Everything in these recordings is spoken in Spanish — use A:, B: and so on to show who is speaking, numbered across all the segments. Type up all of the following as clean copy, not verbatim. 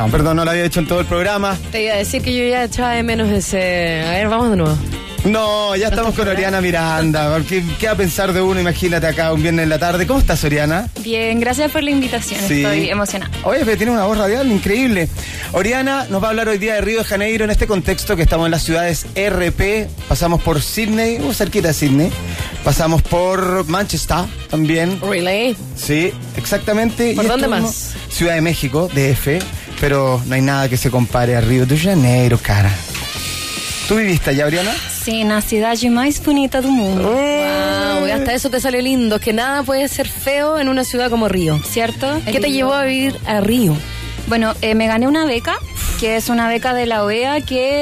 A: Perdón, no lo había hecho en todo el programa.
B: Te iba a decir que yo ya echaba de menos ese... A ver, vamos de nuevo.
A: No, ya estamos con Oriana Miranda. ¿Qué va a pensar de uno? Imagínate acá un viernes en la tarde. ¿Cómo estás, Oriana?
C: Bien, gracias por la invitación.
A: Sí.
C: Estoy emocionada.
A: Oye, pero tiene una voz radial increíble. Oriana nos va a hablar hoy día de Río de Janeiro en este contexto que estamos en las ciudades RP. Pasamos por Sydney, cerquita de Sydney. Pasamos por Manchester también.
B: ¿Really?
A: Sí, exactamente.
B: ¿Por dónde más?
A: Ciudad de México, DF. Pero no hay nada que se compare a Río de Janeiro, cara. ¿Tú viviste allá, Oriana?
C: Sim, na cidade mais bonita do mundo.
B: Wow, y hasta eso te sale lindo, que nada puede ser feo en una ciudad como Río.
C: ¿Cierto?
B: ¿Qué te llevó a vivir a Río?
C: Bueno, me gané una beca, que es una beca de la OEA,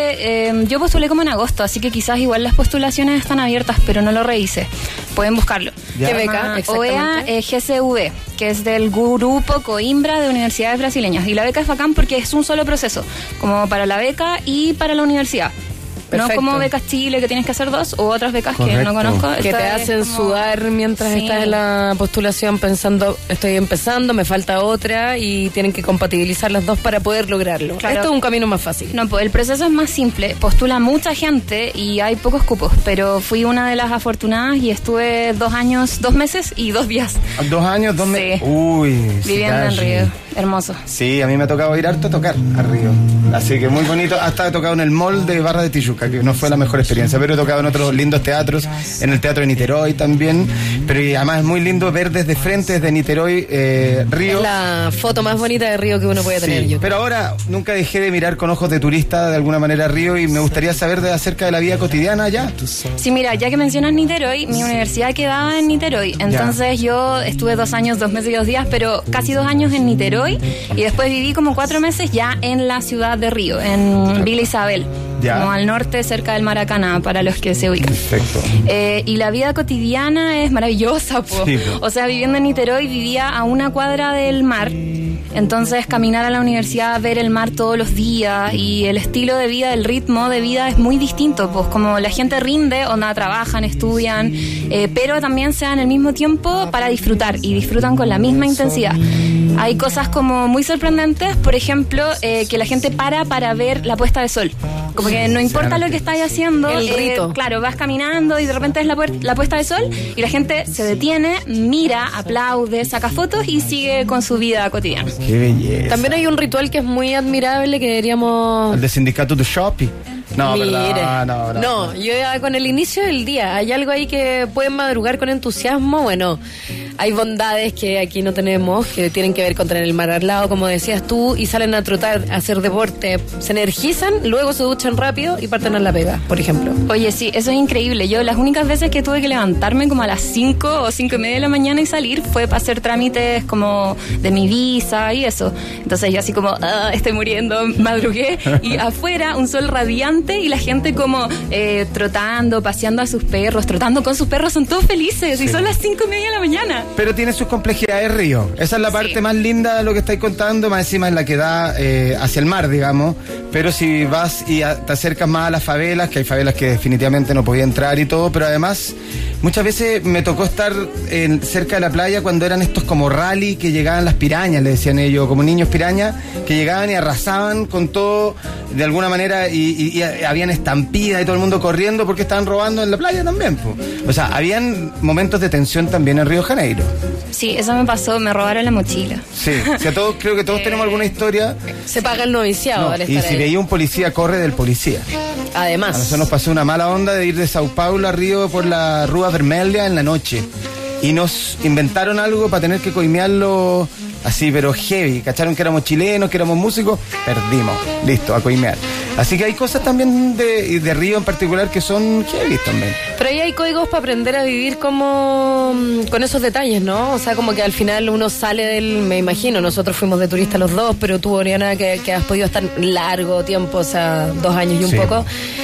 C: que yo postulé como en agosto, así que quizás igual las postulaciones están abiertas, pero no lo revisé. Pueden buscarlo.
B: ¿Qué beca?
C: OEA GCV, que es del Grupo Coimbra de Universidades Brasileñas. Y la beca es bacán porque es un solo proceso, como para la beca y para la universidad.
B: Perfecto.
C: No como becas Chile, que tienes que hacer 2, u otras becas
A: Correcto.
C: que no conozco.
B: Que te
C: Esta
B: hacen
C: es como...
B: sudar mientras
C: Sí.
B: estás en la postulación pensando, estoy empezando, me falta otra, y tienen que compatibilizar las dos para poder lograrlo.
C: Claro.
B: Esto es un camino más fácil.
C: No, pues el proceso es más simple. Postula mucha gente y hay pocos cupos, pero fui una de las afortunadas y estuve 2 años, 2 meses y 2 días
A: 2 años, 2 meses.
C: Sí.
A: Uy,
C: viviendo en
A: sí,
C: Río. Hermoso.
A: Sí, a mí me ha tocado ir harto a tocar a Río. Así que muy bonito. Hasta he tocado en el mall de Barra de Tijuca, que no fue la mejor experiencia, pero he tocado en otros lindos teatros, en el Teatro de Niterói también. Pero y además es muy lindo ver desde frente, desde Niterói, Río.
B: Es la foto más bonita de Río que uno puede tener.
A: Sí,
B: Yo.
A: pero ahora nunca dejé de mirar con ojos de turista de alguna manera Río y me gustaría saber acerca de la vida cotidiana allá.
C: Sí, mira, ya que mencionas Niterói, mi universidad quedaba en Niterói. Entonces yo estuve 2 años, 2 meses y 2 días, pero casi 2 años en Niterói. Y después viví como 4 meses ya en la ciudad de Río, en Villa Isabel.
A: Ya.
C: Como al norte, cerca del Maracaná, para los que se ubican.
A: Perfecto.
C: Y la vida cotidiana es maravillosa, po.
A: Sí, po.
C: O sea, viviendo en Niterói vivía a 1 cuadra del mar. Entonces, caminar a la universidad, ver el mar todos los días y el estilo de vida, el ritmo de vida es muy distinto. Pues como la gente rinde, onda, trabajan, estudian, pero también se dan el mismo tiempo para disfrutar y disfrutan con la misma intensidad. Hay cosas como muy sorprendentes, por ejemplo, que la gente para ver la puesta de sol. Como que no importa lo que estáis haciendo,
B: El rito.
C: claro, vas caminando y de repente es la puesta de sol y la gente se detiene, mira, aplaude, saca fotos y sigue con su vida cotidiana.
A: Qué belleza.
B: También hay un ritual que es muy admirable que deberíamos...
A: El de Sindicato de Shopping. No,
B: Mire.
A: ¿verdad?
B: No, yo ya con el inicio del día, hay algo ahí que pueden madrugar con entusiasmo. Bueno, hay bondades que aquí no tenemos, que tienen que ver con tener el mar al lado, como decías tú, y salen a trotar, a hacer deporte, se energizan, luego se duchan rápido y parten a la pega, por ejemplo.
C: Oye, sí, eso es increíble. Yo las únicas veces que tuve que levantarme como a las 5 o 5 y media de la mañana y salir fue para hacer trámites como de mi visa y eso. Entonces yo así como, estoy muriendo, madrugué, y afuera un sol radiante y la gente como trotando, paseando a sus perros, trotando con sus perros, son todos felices,
A: Sí.
C: y son las 5 y media de la mañana.
A: Pero tiene sus complejidades Río. Esa es la parte
C: Sí.
A: más linda de lo que estáis contando, más encima es la que da hacia el mar, digamos. Pero si vas y te acercas más a las favelas, que hay favelas que definitivamente no podía entrar y todo, pero además muchas veces me tocó estar cerca de la playa cuando eran estos como rally que llegaban las pirañas, le decían ellos, como niños pirañas, que llegaban y arrasaban con todo de alguna manera y habían estampida y todo el mundo corriendo porque estaban robando en la playa también, po. O sea, habían momentos de tensión también en Río de Janeiro.
C: Sí, eso me pasó, me robaron la mochila.
A: Sí, o sea, todos, creo que todos tenemos alguna historia.
B: Se paga el noviciado
A: No,
B: al
A: y
B: estar
A: si
B: ahí.
A: veía un policía, corre del policía.
B: Además.
A: A nosotros nos pasó una mala onda de ir de Sao Paulo a Río por la Rúa Vermelha en la noche. Y nos inventaron algo para tener que coimearlo así, pero heavy. Cacharon que éramos chilenos, que éramos músicos. Perdimos. Listo, a coimear. Así que hay cosas también de Río en particular que son heavy también.
B: Pero ahí hay códigos para aprender a vivir como con esos detalles, ¿no? O sea, como que al final uno sale del... Me imagino, nosotros fuimos de turista los dos, pero tú, Oriana, que has podido estar largo tiempo, o sea, 2 años y un
A: Sí.
B: poco,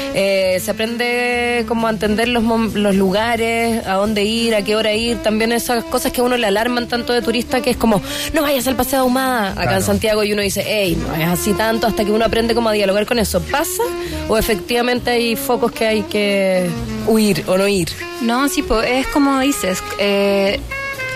B: se aprende como a entender los lugares, a dónde ir, a qué hora ir, también esas cosas que a uno le alarman tanto de turista, que es como, no vayas al Paseo Ahumada acá
A: Claro.
B: en Santiago, y uno dice, hey, no es así tanto, hasta que uno aprende como a dialogar con eso. ¿Pasa? ¿O efectivamente hay focos que hay que huir o no ir?
C: No, sí, pues es como dices,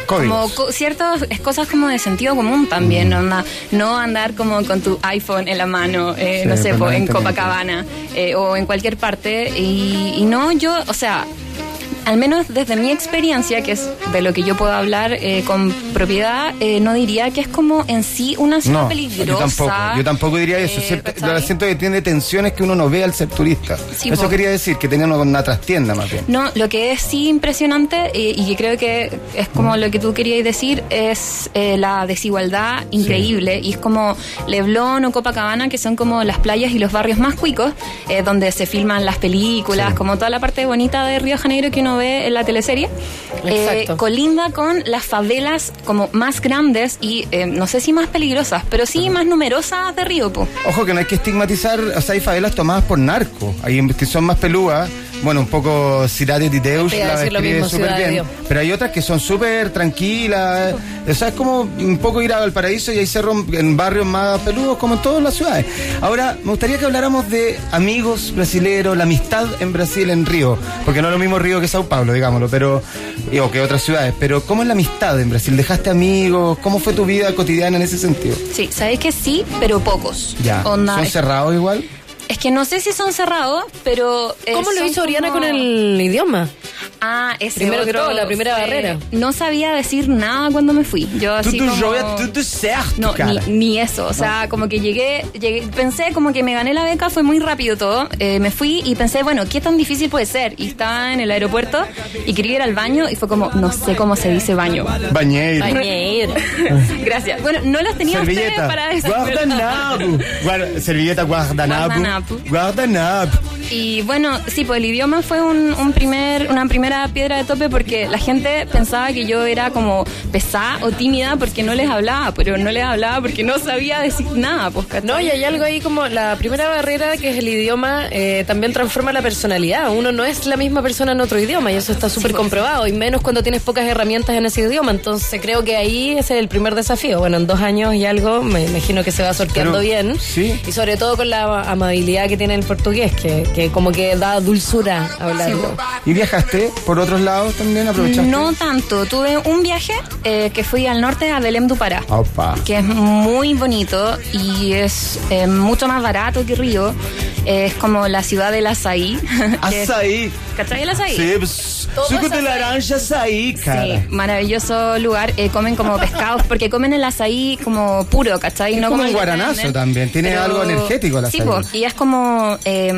A: Códigos.
C: como ciertas cosas como de sentido común también, no andar como con tu iPhone en la mano, no sé, en
A: permanentemente.
C: Copacabana o en cualquier parte. Y no, yo, o sea, al menos desde mi experiencia, que es de lo que yo puedo hablar con propiedad, no diría que es como en sí una ciudad peligrosa.
A: Yo tampoco diría eso.
C: ¿cachai?
A: Siento que tiene tensiones que uno no ve al ser turista.
C: Sí,
A: eso
C: po.
A: quería decir, que tenía una trastienda más bien.
C: No, lo que es sí impresionante y que creo que es como lo que tú querías decir es la desigualdad increíble, y es como Leblon o Copacabana, que son como las playas y los barrios más cuicos, donde se filman las películas,
A: Sí.
C: como toda la parte bonita de Río de Janeiro que uno ve en la teleserie.
B: Exacto.
C: Colinda con las favelas como más grandes y no sé si más peligrosas, pero sí más numerosas de Río, po.
A: Ojo que no hay que estigmatizar, o sea, hay favelas tomadas por narco, hay que son más pelúas, bueno, un poco Cidade de Deus
B: Te iba a
A: la
B: decir lo
A: describe
B: mismo,
A: súper
B: Ciudad de
A: bien,
B: Dios.
A: pero hay otras que son súper tranquilas, o sea, es como un poco ir a Valparaíso y hay cerros en barrios más peludos como en todas las ciudades. Ahora, me gustaría que habláramos de amigos brasileros, la amistad en Brasil, en Río, porque no es lo mismo Río que Sao Paulo, digámoslo, pero o que otras ciudades, pero ¿cómo es la amistad en Brasil? ¿Dejaste amigos? ¿Cómo fue tu vida cotidiana en ese sentido?
C: Sí, sabéis que sí, pero pocos.
A: Ya,
C: Onda,
A: ¿son cerrados igual?
C: es que no sé si son cerrados, pero...
B: ¿Cómo lo
C: son
B: hizo Oriana
C: como-
B: con el idioma?
C: Ah, ese
B: Primero que
C: otro
B: todo, la primera
C: fue-
B: barrera.
C: No sabía decir nada cuando me fui. Yo así
A: Tudo
C: como...
A: joia, tudo certo,
C: No,
A: cara.
C: ni eso. O sea, como que llegué, pensé como que me gané la beca, fue muy rápido todo. Me fui y pensé, bueno, ¿qué tan difícil puede ser? Y estaba en el aeropuerto y quería ir al baño y fue como, no sé cómo se dice baño.
A: Bañeiro.
B: Bañeiro.
C: Gracias. Bueno, no los tenía ustedes
A: Servilleta.
C: para eso.
A: Guardanapo. Servilleta guardanapo.
C: Guardanapo.
A: Guardanapo.
C: Y bueno, sí, pues el idioma fue una primera piedra de tope porque la gente pensaba que yo era como pesada o tímida porque no les hablaba, pero no les hablaba porque no sabía decir nada, pues, ¿cachai?
B: No, y hay algo ahí como la primera barrera, que es el idioma, también transforma la personalidad. Uno no es la misma persona en otro idioma y eso está súper comprobado, y menos cuando tienes pocas herramientas en ese idioma. Entonces creo que ahí ese es el primer desafío. Bueno, en 2 años y algo me imagino que se va sorteando
A: Pero,
B: bien.
A: sí.
B: Y sobre todo con la amabilidad que tiene el portugués, que como que da dulzura hablarlo.
A: ¿Y viajaste por otros lados también? ¿Aprovechaste?
C: No tanto. Tuve un viaje que fui al norte a Belém do Pará.
A: Opa.
C: Que es muy bonito y es mucho más barato que Río. Es como la ciudad del açaí. que es-
A: Açaí.
C: ¿Cachai el açaí?
A: Sí, pues,
B: Todo
A: suco
B: es
A: de
B: açaí.
A: naranja, açaí, cara.
C: Sí, maravilloso lugar. Comen como pescados, porque comen el açaí como puro, ¿cachai?
A: Es
C: No
A: como
C: el
A: un
C: que
A: guaranazo
C: venden.
A: también, tiene algo energético el
C: Sí,
A: açaí.
C: po, y es como...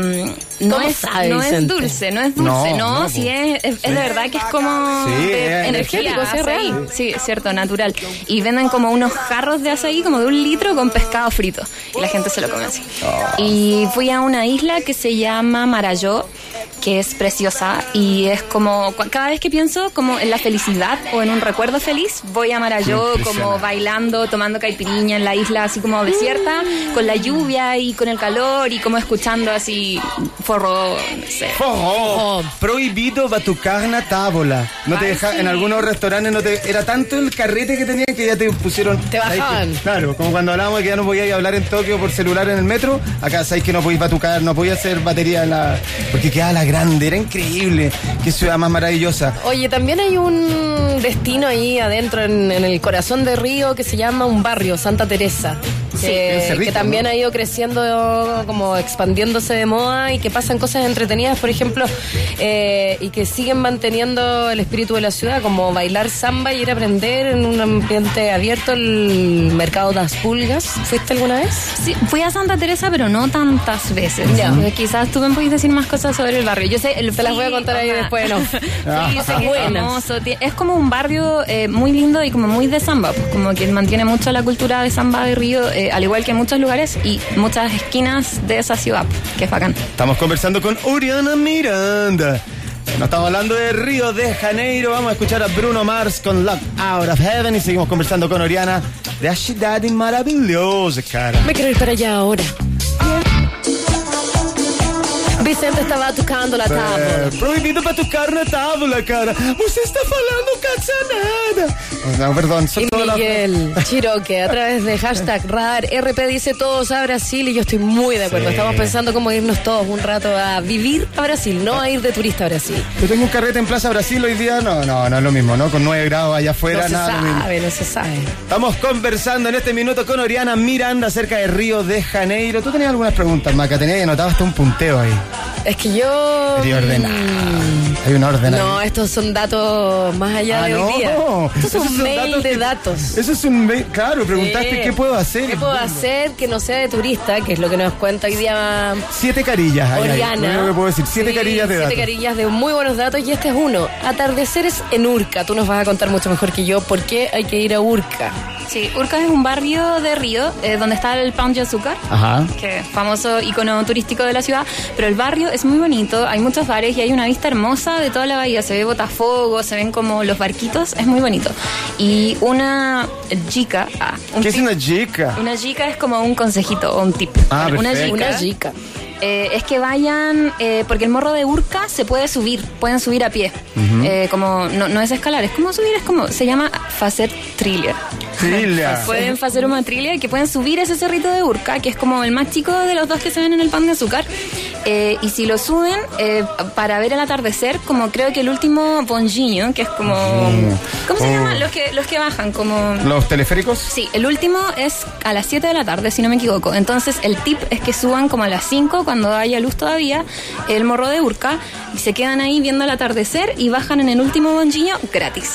C: no
B: ¿Cómo
C: es,
B: sabe,
C: no es
B: Vicente?
C: dulce, no,
A: No,
C: sí,
A: po.
C: es de verdad que es como
A: Sí, es
B: energético, sí, es
C: açaí.
B: real.
C: Sí, es cierto, natural. Y venden como unos jarros de açaí como de 1 litro con pescado frito. Y la gente se lo come así. Y fui a una isla que se llama Marajó, que es preciosa y es como cada vez que pienso como en la felicidad o en un recuerdo feliz, voy a Marajó como bailando, tomando caipiriña en la isla así como desierta, con la lluvia y con el calor y como escuchando así forró, no sé.
A: Forró. Prohibido batucar na tábola. No te
C: Ay,
A: deja,
C: sí.
A: en algunos restaurantes no te, era tanto el carrete que tenían que ya te pusieron.
B: Te bajaban.
A: Claro, como cuando hablábamos de que ya no podíais hablar en Tokio por celular en el metro, acá sabéis que no podéis batucar, no podíais hacer batería en la. Porque quedaba la grande, era increíble. Qué ciudad más maravillosa.
B: Oye, también hay un destino ahí adentro en el corazón de Río que se llama un barrio, Santa Teresa.
A: Sí, en Cerrito,
B: que también
A: ¿no?
B: ha ido creciendo, como expandiéndose de moda, y que pasan cosas entretenidas, por ejemplo, y que siguen manteniendo el espíritu de la ciudad, como bailar samba y ir a aprender en un ambiente abierto, el mercado das pulgas. ¿Fuiste alguna vez?
C: Sí, fui a Santa Teresa, pero no tantas veces.
B: Ya.
C: Quizás tú me puedes decir más cosas sobre el barrio. Yo sé,
B: Te las voy a contar ahí después, ¿no?
C: Sí, yo sé que es
B: Buenas.
C: hermoso. Es como un barrio muy lindo y como muy de samba, pues como que mantiene mucho la cultura de samba de Río, al igual que muchos lugares y muchas esquinas de esa ciudad, que es bacán.
A: Estamos conversando con Oriana Miranda. No estamos hablando de Río de Janeiro. Vamos a escuchar a Bruno Mars con Lock Out of Heaven. Y seguimos conversando con Oriana de a cidade maravillosa, cara.
B: Me quiero ir para allá ahora. Vicente estava tocando la tábua.
A: Proibido pra tocar na tábua, cara. Você está falando caçanada. No, perdón.
B: Y Miguel Chiroque, a través de hashtag Radar RP, dice todos a Brasil, y yo estoy muy de acuerdo.
A: Sí.
B: Estamos pensando cómo irnos todos un rato a vivir a Brasil, no a ir de turista a Brasil.
A: Yo tengo un carrete en Plaza Brasil hoy día, no es lo mismo, ¿no? Con 9 grados allá afuera,
B: No se sabe.
A: Estamos conversando en este minuto con Oriana Miranda acerca de Río de Janeiro. Tú tenías algunas preguntas, Maca, tenías anotado hasta un punteo ahí.
B: Es que yo...
A: Quería ordenar. Hay un orden ahí.
B: No, estos son datos más allá de hoy día. Estos son mail de datos.
A: Eso es un mail, claro, preguntaste qué puedo hacer.
B: ¿Qué puedo hacer que no sea de turista? Que es lo que nos cuenta hoy día
A: 7 carillas.
B: Oriana.
A: Lo que puedo decir, 7 carillas de datos.
B: 7 carillas de muy buenos datos, y este es uno. Atardeceres en Urca. Tú nos vas a contar mucho mejor que yo por qué hay que ir a Urca.
C: Sí, Urca es un barrio de Río, donde está el Pão de Azúcar,
A: Ajá.
C: que es famoso icono turístico de la ciudad, pero el barrio es muy bonito, hay muchos bares y hay una vista hermosa de toda la bahía, se ve Botafogo, se ven como los barquitos, es muy bonito. Y una chica...
A: ¿Qué es una chica?
C: Una chica es como un consejito o un tip.
A: Perfecto.
B: Una chica.
C: Es que vayan, porque el morro de Urca se puede subir, pueden subir a pie. Como no es escalar, es como subir, se llama hacer trilha. Pueden hacer una trilha que pueden subir ese cerrito de Urca, que es como el más chico de los dos que se ven en el Pão de Azúcar. Y si lo suben para ver el atardecer, como creo que el último bonjinho, que es como... ¿Cómo se llama? Los que bajan, como...
A: ¿Los teleféricos?
C: Sí, el último es a las 7 de la tarde, si no me equivoco. Entonces el tip es que suban como a las 5, cuando haya luz todavía, el morro de Urca, y se quedan ahí viendo el atardecer y bajan en el último bonjinho gratis.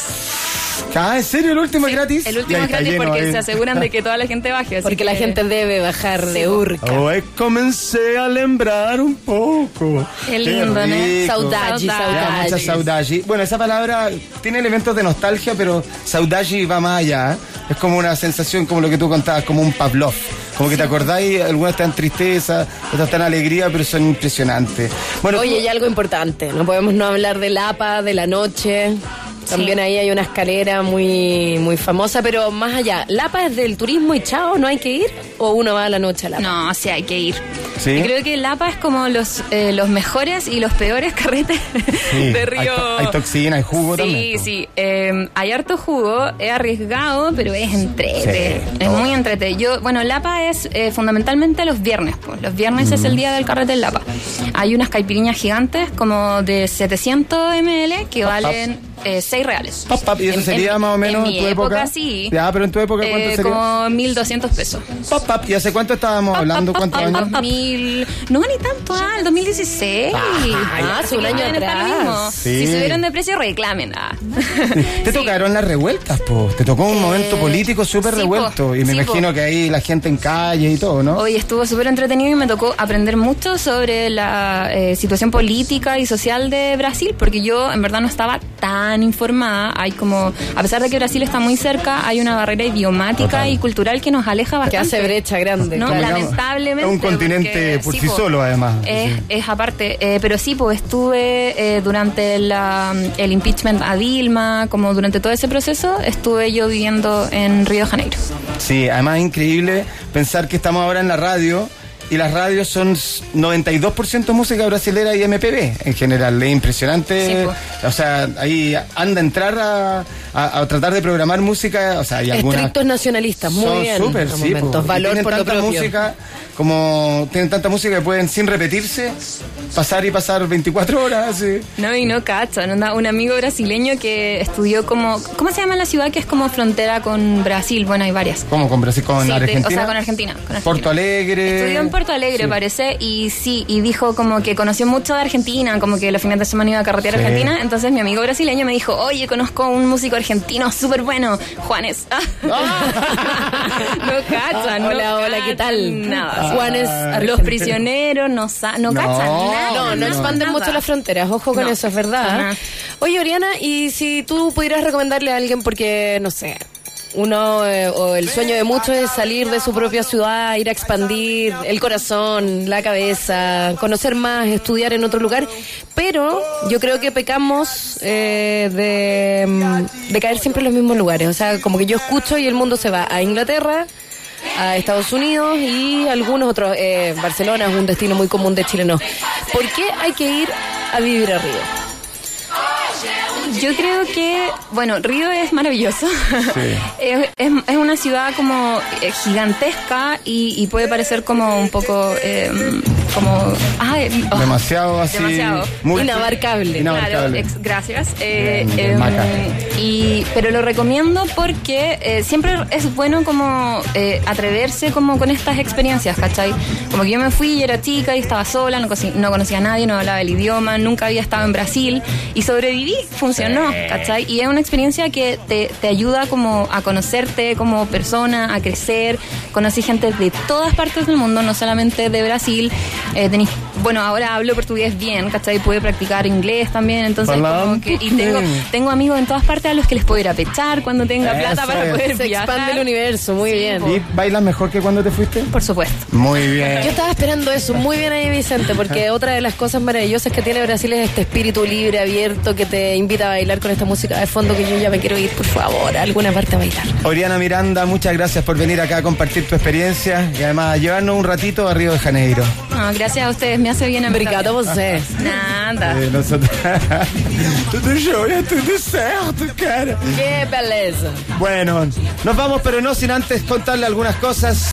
A: ¿En serio el último es gratis?
C: El último es gratis porque se aseguran de que toda la gente baje.
B: Porque la gente debe bajar de Urca.
A: Hoy comencé a lembrar un poco.
C: Qué lindo, ¿no?
B: Saudade.
A: Mucha saudade. Bueno, esa palabra tiene elementos de nostalgia, pero saudade va más allá. Es como una sensación, como lo que tú contabas, como un Pavlov. Como que te acordáis, algunas están en tristeza, otras están en alegría, pero son impresionantes. Bueno,
B: oye, hay algo importante. No podemos no hablar del APA, de la noche. También ahí hay una escalera muy, muy famosa, pero más allá, ¿Lapa es del turismo y chao, no hay que ir? ¿O uno va a la noche a Lapa?
C: No, sí hay que ir.
A: ¿Sí?
C: Yo creo que Lapa es como los mejores y los peores carretes de Río.
A: Hay toxina, hay jugo también.
C: Sí. Hay harto jugo, es arriesgado, pero es entrete.
A: Sí,
C: es muy entrete. Lapa es fundamentalmente los viernes. Pues. Los viernes es el día del carrete en Lapa. Hay unas caipiriñas gigantes como de 700 ml que valen 6 reales.
A: ¿Y eso sería más o menos
C: en mi
A: tu época?
C: Sí.
A: Ya, pero en tu época, ¿cuánto sería?
C: Como 1.200 pesos.
A: ¿Y hace cuánto estábamos hablando? ¿Cuántos años?
C: No va ni tanto, el 2016.
B: Hace un año atrás.
C: Sí. Si subieron de precio, reclamen.
A: Te tocaron las revueltas, po. Te tocó un momento político súper revuelto. Y me imagino que ahí la gente en calle y todo, ¿no?
C: Hoy estuvo súper entretenido y me tocó aprender mucho sobre la situación política y social de Brasil, porque yo en verdad no estaba tan informada. Hay como, a pesar de que Brasil está muy cerca, hay una barrera idiomática y cultural que nos aleja bastante.
B: Que hace brecha grande.
C: No,
B: claro.
C: Lamentablemente.
A: Es un continente por sí solo, además.
C: Es aparte. Pero sí, pues estuve durante el impeachment a Dilma, como durante todo ese proceso, estuve yo viviendo en Río de Janeiro.
A: Sí, además es increíble pensar que estamos ahora en la radio. Y las radios son 92% música brasilera y MPB en general. Es impresionante.
C: Sí, pues.
A: O sea, ahí anda a entrar a tratar de programar música. O sea, hay algunas.
B: Estrictos nacionalistas, muy bien.
A: Súper, sí.
B: Valor por lo propio.
A: Música, como tienen tanta música que pueden, sin repetirse, pasar 24 horas. Sí.
C: No, y no cachan. Un amigo brasileño que estudió como... ¿Cómo se llama la ciudad que es como frontera con Brasil? Bueno, hay varias.
A: ¿Cómo con Brasil? ¿Con Argentina?
C: O sea, con Argentina.
A: Porto Alegre.
C: Estudió en Porto Alegre, parece, y dijo como que conoció mucho de Argentina, como que los fines de semana iba a carretear a Argentina. Entonces mi amigo brasileño me dijo, oye, conozco un músico argentino súper bueno, Juanes. No cachan.
B: Hola, ¿qué tal?
C: Nada.
B: Juanes,
C: los prisioneros no cachan nada.
B: No expanden mucho las fronteras, ojo con eso, es verdad. Oye, Oriana, y si tú pudieras recomendarle a alguien, porque, no sé, uno o el sueño de muchos es salir de su propia ciudad, ir a expandir el corazón, la cabeza, conocer más, estudiar en otro lugar, pero yo creo que pecamos de caer siempre en los mismos lugares. O sea, como que yo escucho y el mundo se va a Inglaterra, a Estados Unidos y algunos otros. Barcelona es un destino muy común de chilenos. ¿Por qué hay que ir a vivir a Río?
C: Yo creo que, bueno, Río es maravilloso.
A: Sí.
C: Es una ciudad como gigantesca y puede parecer como un poco
A: demasiado así.
C: Demasiado.
B: Inabarcable.
C: Claro, gracias.
A: Maca.
C: Pero lo recomiendo porque siempre es bueno como atreverse como con estas experiencias, ¿cachai? Como que yo me fui y era chica y estaba sola, no conocía a nadie, no hablaba el idioma, nunca había estado en Brasil y sobreviví, funcionó, ¿cachai? Y es una experiencia que te ayuda como a conocerte como persona, a crecer. Conocí gente de todas partes del mundo, no solamente de Brasil. Bueno, ahora hablo portugués bien, ¿cachai? Pude practicar inglés también, entonces como que, y tengo amigos en todas partes a los que les puedo ir a pechar cuando tenga plata para poder
B: Se
C: viajar.
B: expande el universo, muy bien.
A: ¿Y bailas mejor que cuando te fuiste?
C: Por supuesto.
A: Muy bien.
B: Yo estaba esperando eso, muy bien ahí Vicente, porque otra de las cosas maravillosas que tiene Brasil es este espíritu libre, abierto, que te invita a bailar con esta música de fondo que yo ya me quiero ir, por favor, a alguna parte a bailar.
A: Oriana Miranda, muchas gracias por venir acá a compartir tu experiencia y además a llevarnos un ratito a Río de Janeiro.
C: No, gracias a ustedes, me hace bien a
B: Obrigada a você.
C: Nada.
A: Nosotros... Tudo jóia, tudo certo, cara.
B: Qué belleza.
A: Bueno, nos vamos, pero no sin antes contarle algunas cosas.